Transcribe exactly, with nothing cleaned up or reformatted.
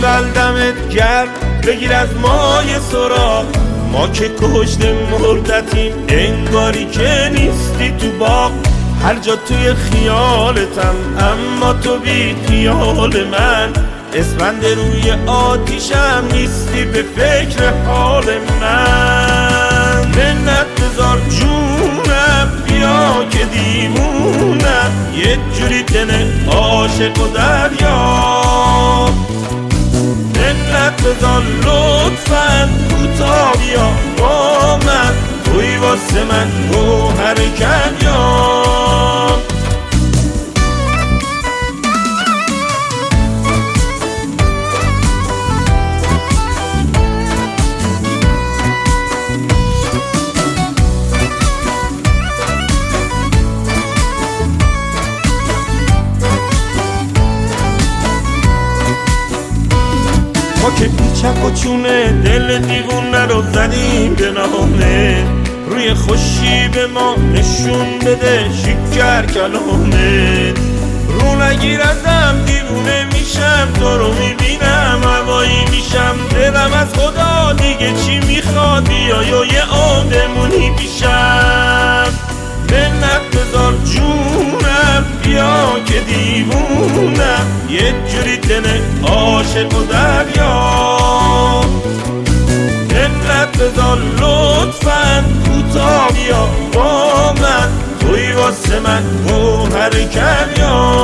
بغل دمت گرم بگیر از ما یه سراغ، ما که کشته مردتیم انگاری که نیستی تو باغ. هر جا توی خیالتم اما تو بی خیال من، اسفند روی آتیشم نیستی به فکر حال من. منت بذار جونم بیا که دیوونم، یه جوری دل عاشق و دریا. منت بذار لطفاً کوتا بیا با من، توی واسه من گوهر کنیا. ما که پیچک و چونه دل دیوونه رو زدیم به نامه، روی خوشی به ما نشون بده شکر کلامه. رو نگیر ازم دیوونه میشم، تو رو میبینم هوایی میشم، دلم از خدا دیگه چی میخواد، بیا یا یه آدمونی پیشم. منت بذار جونم بیا که دیوونم، یه جوری دل عاشق و دریا. منت بذار لطفاً کوتا بیا با من، توی واسه من گوهر کنیا.